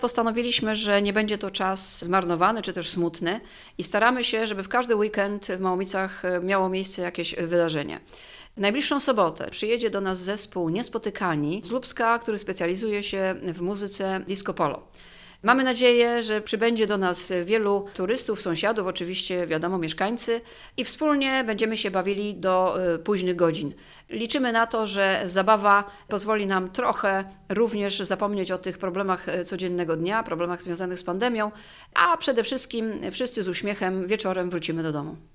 Postanowiliśmy, że nie będzie to czas zmarnowany czy też smutny i staramy się, żeby w każdy weekend w Małomicach miało miejsce jakieś wydarzenie. W najbliższą sobotę przyjedzie do nas zespół Niespotykani z Lubska, który specjalizuje się w muzyce disco polo. Mamy nadzieję, że przybędzie do nas wielu turystów, sąsiadów, oczywiście wiadomo mieszkańcy i wspólnie będziemy się bawili do późnych godzin. Liczymy na to, że zabawa pozwoli nam trochę również zapomnieć o tych problemach codziennego dnia, problemach związanych z pandemią, a przede wszystkim wszyscy z uśmiechem wieczorem wrócimy do domu.